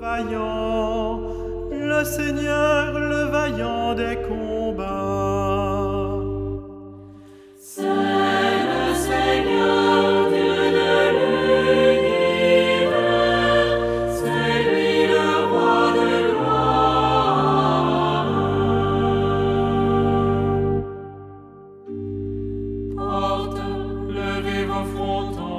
vaillant, le Seigneur, le vaillant des combats. C'est le Seigneur, Dieu de l'univers, c'est lui le roi de gloire. Portes, levez vos frontons.